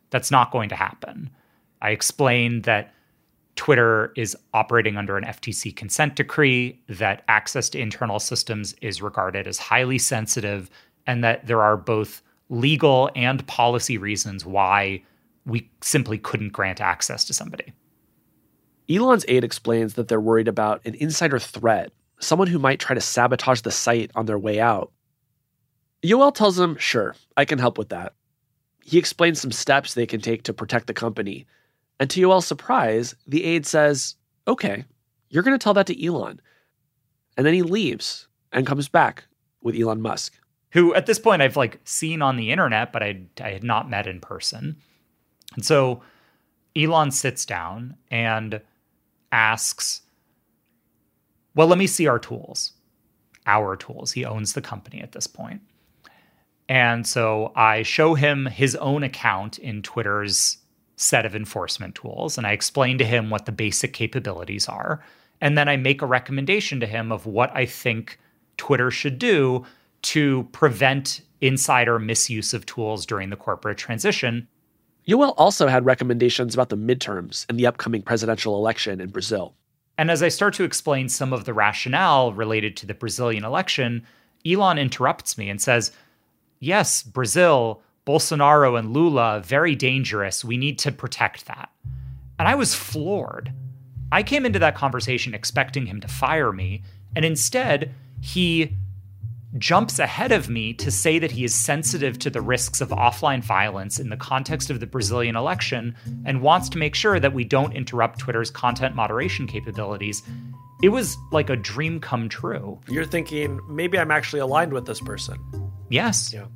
That's not going to happen. I explained that Twitter is operating under an FTC consent decree, that access to internal systems is regarded as highly sensitive, and that there are both legal and policy reasons why we simply couldn't grant access to somebody. Elon's aide explains that they're worried about an insider threat, someone who might try to sabotage the site on their way out. Yoel tells him, sure, I can help with that. He explains some steps they can take to protect the company. And to Yoel's surprise, the aide says, okay, you're going to tell that to Elon. And then he leaves and comes back with Elon Musk. Who at this point I've seen on the internet, but I had not met in person. And so Elon sits down and asks, well, let me see our tools. Our tools. He owns the company at this point. And so I show him his own account in Twitter's set of enforcement tools, and I explain to him what the basic capabilities are. And then I make a recommendation to him of what I think Twitter should do to prevent insider misuse of tools during the corporate transition. Yoel also had recommendations about the midterms and the upcoming presidential election in Brazil. And as I start to explain some of the rationale related to the Brazilian election, Elon interrupts me and says, yes, Brazil, Bolsonaro and Lula, very dangerous. We need to protect that. And I was floored. I came into that conversation expecting him to fire me, and instead, he jumps ahead of me to say that he is sensitive to the risks of offline violence in the context of the Brazilian election and wants to make sure that we don't interrupt Twitter's content moderation capabilities. It was like a dream come true. You're thinking, maybe I'm actually aligned with this person. Yes. Yeah.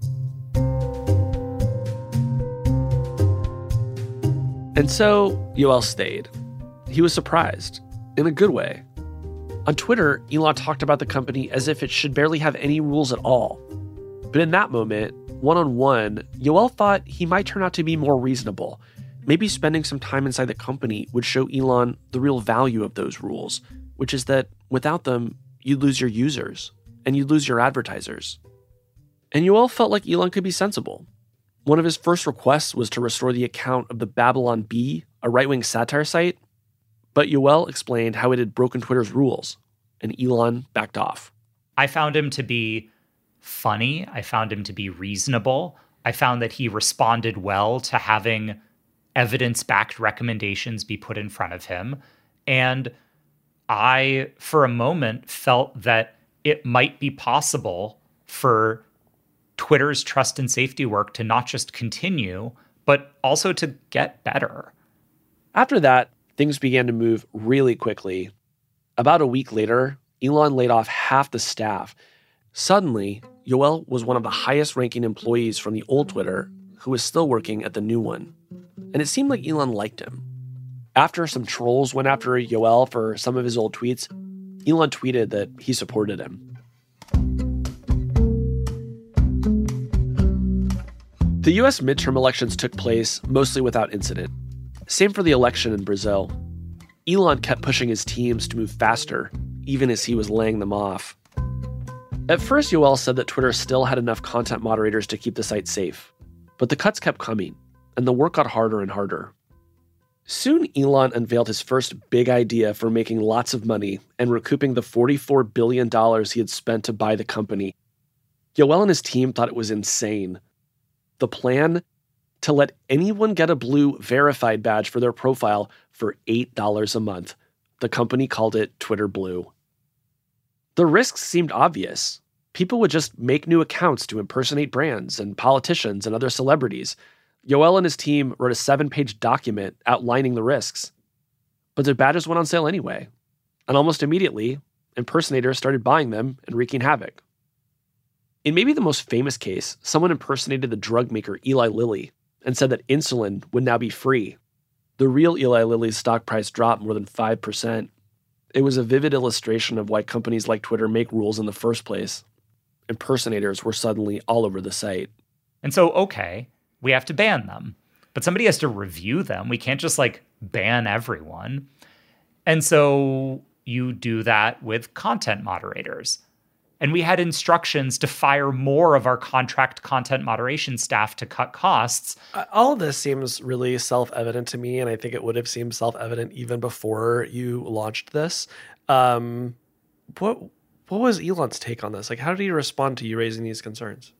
And so Yoel stayed. He was surprised, in a good way. On Twitter, Elon talked about the company as if it should barely have any rules at all. But in that moment, one-on-one, Yoel thought he might turn out to be more reasonable. Maybe spending some time inside the company would show Elon the real value of those rules, which is that without them, you'd lose your users, and you'd lose your advertisers. And Yoel felt like Elon could be sensible. One of his first requests was to restore the account of the Babylon Bee, a right-wing satire site. But Yoel explained how it had broken Twitter's rules, and Elon backed off. I found him to be funny. I found him to be reasonable. I found that he responded well to having evidence-backed recommendations be put in front of him. And I, for a moment, felt that it might be possible for Twitter's trust and safety work to not just continue, but also to get better. After that, things began to move really quickly. About a week later, Elon laid off half the staff. Suddenly, Yoel was one of the highest-ranking employees from the old Twitter who was still working at the new one. And it seemed like Elon liked him. After some trolls went after Yoel for some of his old tweets, Elon tweeted that he supported him. The U.S. midterm elections took place mostly without incident. Same for the election in Brazil. Elon kept pushing his teams to move faster, even as he was laying them off. At first, Yoel said that Twitter still had enough content moderators to keep the site safe. But the cuts kept coming, and the work got harder and harder. Soon, Elon unveiled his first big idea for making lots of money and recouping the $44 billion he had spent to buy the company. Yoel and his team thought it was insane. The plan? To let anyone get a blue verified badge for their profile for $8 a month. The company called it Twitter Blue. The risks seemed obvious. People would just make new accounts to impersonate brands and politicians and other celebrities. Yoel and his team wrote a 7-page document outlining the risks. But their badges went on sale anyway. And almost immediately, impersonators started buying them and wreaking havoc. In maybe the most famous case, someone impersonated the drug maker Eli Lilly and said that insulin would now be free. The real Eli Lilly's stock price dropped more than 5%. It was a vivid illustration of why companies like Twitter make rules in the first place. Impersonators were suddenly all over the site. And so, okay, we have to ban them. But somebody has to review them. We can't just, ban everyone. And so you do that with content moderators. And we had instructions to fire more of our contract content moderation staff to cut costs. All of this seems really self-evident to me, and I think it would have seemed self-evident even before you launched this. What was Elon's take on this? Like, how did he respond to you raising these concerns?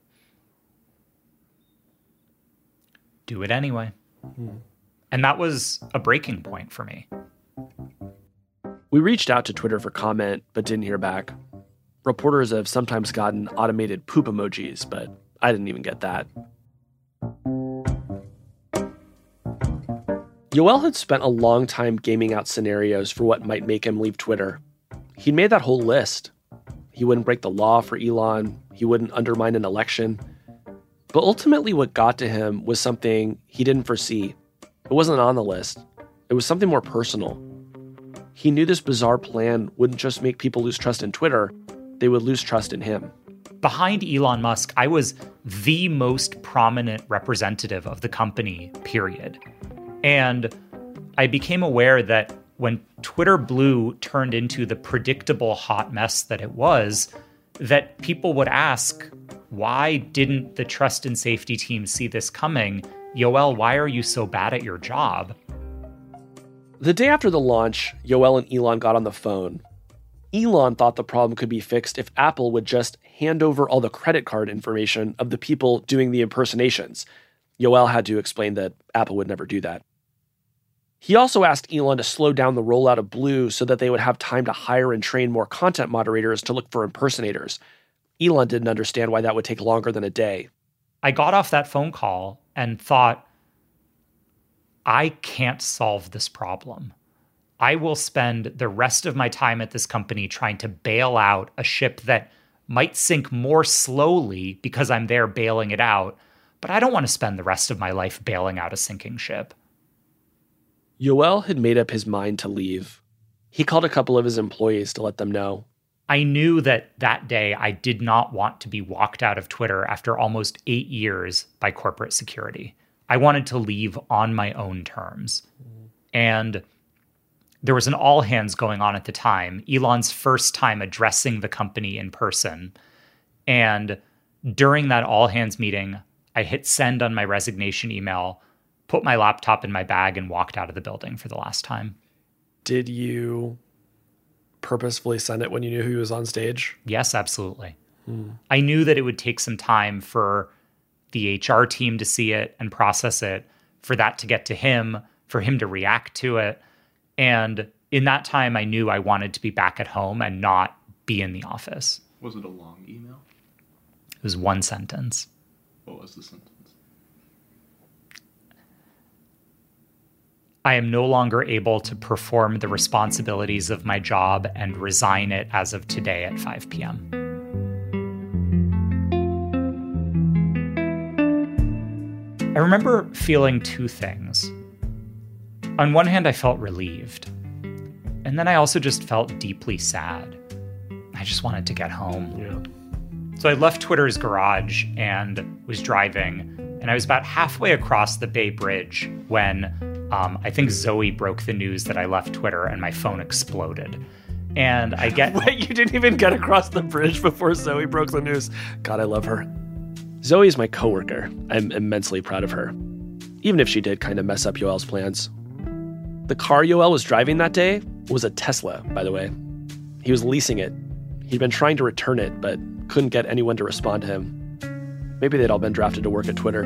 Do it anyway. And that was a breaking point for me. We reached out to Twitter for comment, but didn't hear back. Reporters have sometimes gotten automated poop emojis, but I didn't even get that. Yoel had spent a long time gaming out scenarios for what might make him leave Twitter. He'd made that whole list. He wouldn't break the law for Elon. He wouldn't undermine an election. But ultimately what got to him was something he didn't foresee. It wasn't on the list. It was something more personal. He knew this bizarre plan wouldn't just make people lose trust in Twitter, they would lose trust in him. Behind Elon Musk, I was the most prominent representative of the company, period. And I became aware that when Twitter Blue turned into the predictable hot mess that it was, that people would ask, why didn't the trust and safety team see this coming? Yoel, why are you so bad at your job? The day after the launch, Yoel and Elon got on the phone. Elon thought the problem could be fixed if Apple would just hand over all the credit card information of the people doing the impersonations. Yoel had to explain that Apple would never do that. He also asked Elon to slow down the rollout of Blue so that they would have time to hire and train more content moderators to look for impersonators. Elon didn't understand why that would take longer than a day. I got off that phone call and thought, I can't solve this problem. I will spend the rest of my time at this company trying to bail out a ship that might sink more slowly because I'm there bailing it out, but I don't want to spend the rest of my life bailing out a sinking ship. Yoel had made up his mind to leave. He called a couple of his employees to let them know. I knew that day I did not want to be walked out of Twitter after almost 8 years by corporate security. I wanted to leave on my own terms. And there was an all hands going on at the time, Elon's first time addressing the company in person. And during that all hands meeting, I hit send on my resignation email, put my laptop in my bag, and walked out of the building for the last time. Did you purposefully send it when you knew he was on stage? Yes, absolutely. I knew that it would take some time for the HR team to see it and process it, for that to get to him, for him to react to it. And in that time, I knew I wanted to be back at home and not be in the office. Was it a long email? It was one sentence. What was the sentence? I am no longer able to perform the responsibilities of my job and resign it as of today at 5 p.m. I remember feeling two things. On one hand, I felt relieved. And then I also just felt deeply sad. I just wanted to get home. Yeah. So I left Twitter's garage and was driving. And I was about halfway across the Bay Bridge when I think Zoe broke the news that I left Twitter and my phone exploded. And I get... Wait, you didn't even get across the bridge before Zoe broke the news? God, I love her. Zoe is my coworker. I'm immensely proud of her. Even if she did kind of mess up Yoel's plans. The car Yoel was driving that day was a Tesla, by the way. He was leasing it. He'd been trying to return it, but couldn't get anyone to respond to him. Maybe they'd all been drafted to work at Twitter.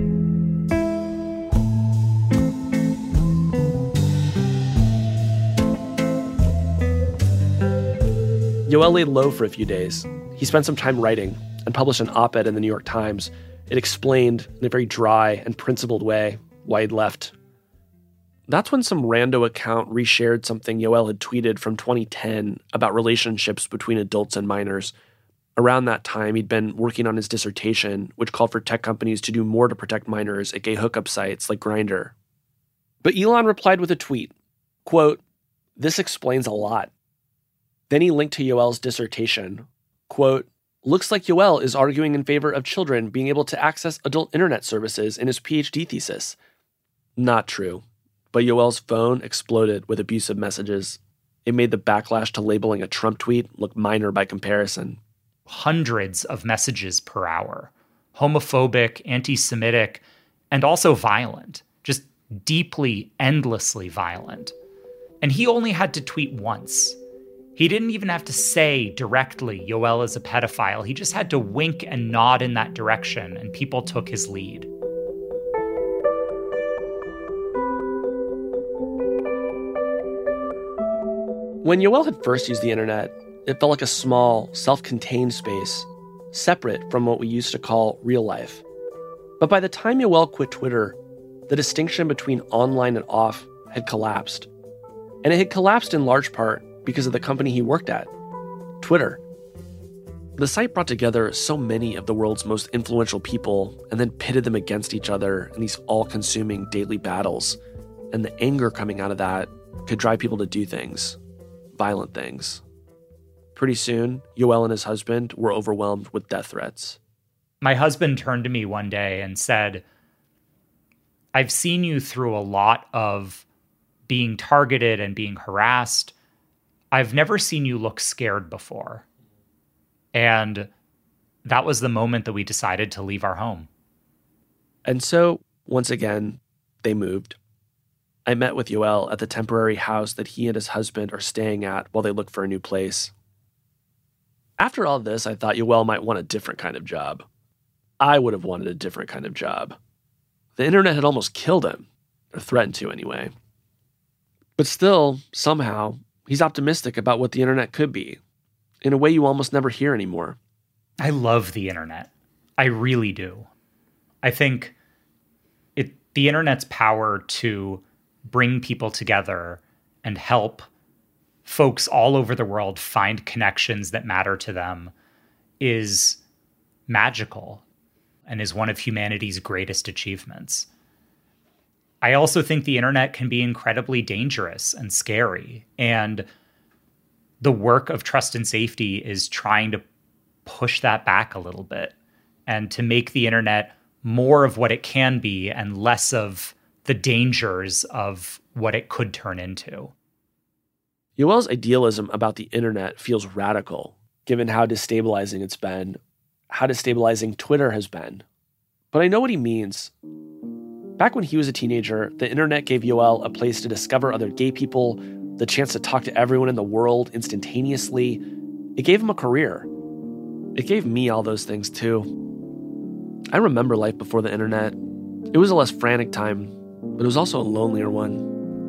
Yoel laid low for a few days. He spent some time writing and published an op-ed in the New York Times. It explained, in a very dry and principled way, why he'd left. That's when some rando account reshared something Yoel had tweeted from 2010 about relationships between adults and minors. Around that time, he'd been working on his dissertation, which called for tech companies to do more to protect minors at gay hookup sites like Grindr. But Elon replied with a tweet, quote, "This explains a lot." Then he linked to Yoel's dissertation, quote, "Looks like Yoel is arguing in favor of children being able to access adult internet services in his PhD thesis." Not true. But Yoel's phone exploded with abusive messages. It made the backlash to labeling a Trump tweet look minor by comparison. hundreds of messages per hour, homophobic, anti-Semitic, and also violent, just deeply, endlessly violent. And he only had to tweet once. He didn't even have to say directly, Yoel is a pedophile. He just had to wink and nod in that direction, and people took his lead. When Yoel had first used the internet, it felt like a small, self-contained space, separate from what we used to call real life. But by the time Yoel quit Twitter, the distinction between online and off had collapsed. And it had collapsed in large part because of the company he worked at, Twitter. The site brought together so many of the world's most influential people and then pitted them against each other in these all-consuming daily battles. And the anger coming out of that could drive people to do things, violent things. Pretty soon, Yoel and his husband were overwhelmed with death threats. My husband turned to me one day and said, I've seen you through a lot of being targeted and being harassed. I've never seen you look scared before. And that was the moment that we decided to leave our home. And so, once again, they moved. I met with Yoel at the temporary house that he and his husband are staying at while they look for a new place. After all this, I thought Yoel might want a different kind of job. I would have wanted a different kind of job. The internet had almost killed him, or threatened to anyway. But still, somehow, he's optimistic about what the internet could be, in a way you almost never hear anymore. I love the internet. I really do. I think the internet's power to bring people together and help folks all over the world find connections that matter to them is magical and is one of humanity's greatest achievements. I also think the internet can be incredibly dangerous and scary. And the work of Trust and Safety is trying to push that back a little bit and to make the internet more of what it can be and less of the dangers of what it could turn into. Yoel's idealism about the internet feels radical, given how destabilizing it's been, how destabilizing Twitter has been. But I know what he means. Back when he was a teenager, the internet gave Yoel a place to discover other gay people, the chance to talk to everyone in the world instantaneously. It gave him a career. It gave me all those things too. I remember life before the internet. It was a less frantic time, but it was also a lonelier one.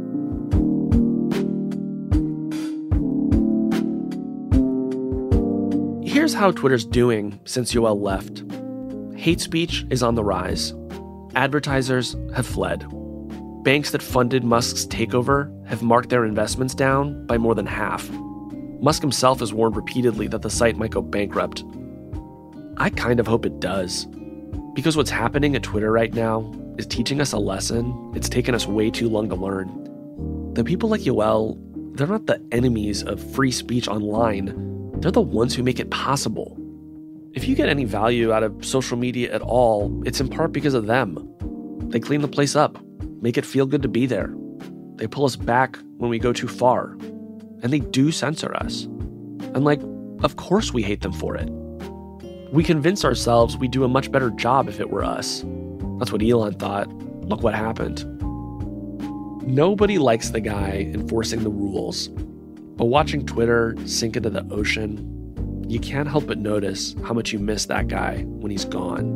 Here's how Twitter's doing since Yoel left. Hate speech is on the rise. Advertisers have fled. Banks that funded Musk's takeover have marked their investments down by more than half. Musk himself has warned repeatedly that the site might go bankrupt. I kind of hope it does. Because what's happening at Twitter right now is teaching us a lesson it's taken us way too long to learn. The people like Yoel, they're not the enemies of free speech online. They're the ones who make it possible. If you get any value out of social media at all, it's in part because of them. They clean the place up, make it feel good to be there. They pull us back when we go too far. And they do censor us. And of course we hate them for it. We convince ourselves we'd do a much better job if it were us. That's what Elon thought. Look what happened. Nobody likes the guy enforcing the rules. But watching Twitter sink into the ocean, you can't help but notice how much you miss that guy when he's gone.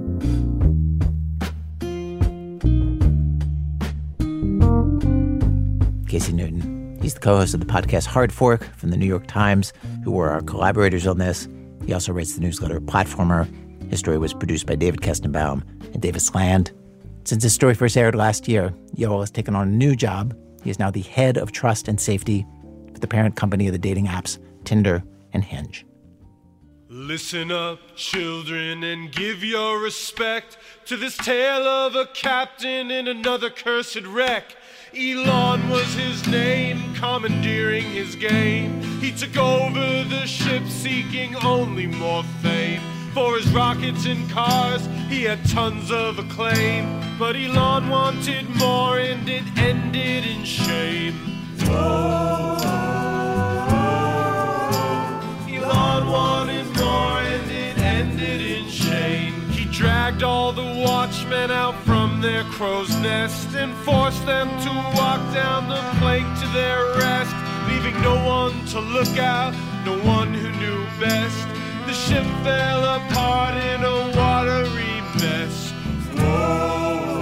Casey Newton. He's the co-host of the podcast Hard Fork from the New York Times, who were our collaborators on this. He also writes the newsletter Platformer. His story was produced by David Kestenbaum and Davis Land. Since his story first aired last year, Yoel has taken on a new job. He is now the head of Trust and Safety for the parent company of the dating apps Tinder and Hinge. Listen up, children, and give your respect to this tale of a captain in another cursed wreck. Elon was his name, commandeering his game. He took over the ship, seeking only more fame. For his rockets and cars, he had tons of acclaim. But Elon wanted more, and it ended in shame. Whoa. Elon wanted more, a crow's nest and forced them to walk down the plank to their rest, leaving no one to look out, no one who knew best. The ship fell apart in a watery mess. Whoa,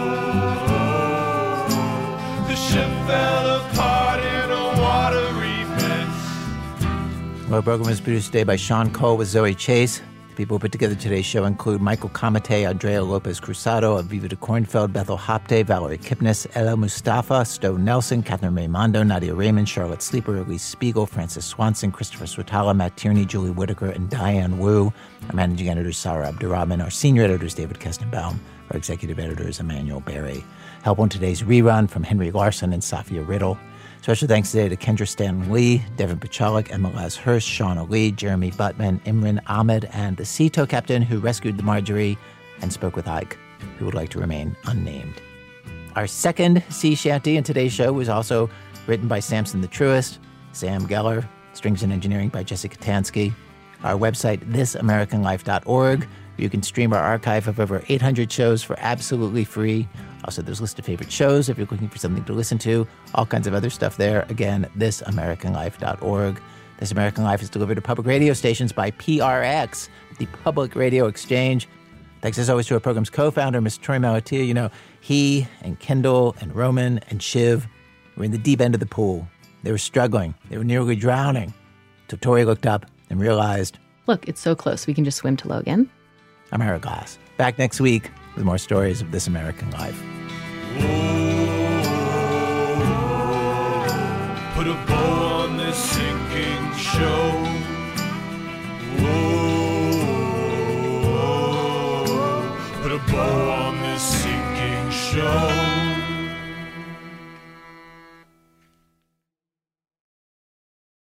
the ship fell apart in a watery mess. Our program was produced today by Sean Cole with Zoe Chase. The people who put together today's show include Michael Kamate, Andrea Lopez Cruzado, Aviva de Kornfeld, Bethel Hopte, Valerie Kipnis, Ella Mustafa, Stowe Nelson, Catherine Raimondo, Nadia Raymond, Charlotte Sleeper, Elise Spiegel, Francis Swanson, Christopher Swatala, Matt Tierney, Julie Whitaker, and Diane Wu. Our managing editor is Sarah Abdurrahman. Our senior editor is David Kestenbaum. Our executive editor is Emmanuel Berry. Help on today's rerun from Henry Larson and Safia Riddle. Special thanks today to Kendra Stanton Lee, Devin Pachalik, Emma Laz Hirsch, Shauna Lee, Jeremy Buttman, Imran Ahmed, and the sea tow captain who rescued the Marjorie and spoke with Ike, who would like to remain unnamed. Our second sea shanty in today's show was also written by Samson the Truest, Sam Geller, strings and engineering by Jesse Katansky. Our website, thisamericanlife.org, where you can stream our archive of over 800 shows for absolutely free. Also, there's a list of favorite shows if you're looking for something to listen to. All kinds of other stuff there. Again, thisamericanlife.org. This American Life is delivered to public radio stations by PRX, the Public Radio Exchange. Thanks as always to our program's co-founder, Mr. Troy Malatia. You know, he and Kendall and Roman and Shiv were in the deep end of the pool. They were struggling. They were nearly drowning. So Tori looked up and realized, look, it's so close. We can just swim to Logan. I'm Ira Glass. Back next week with more stories of This American Life. Put a bow on this sinking show.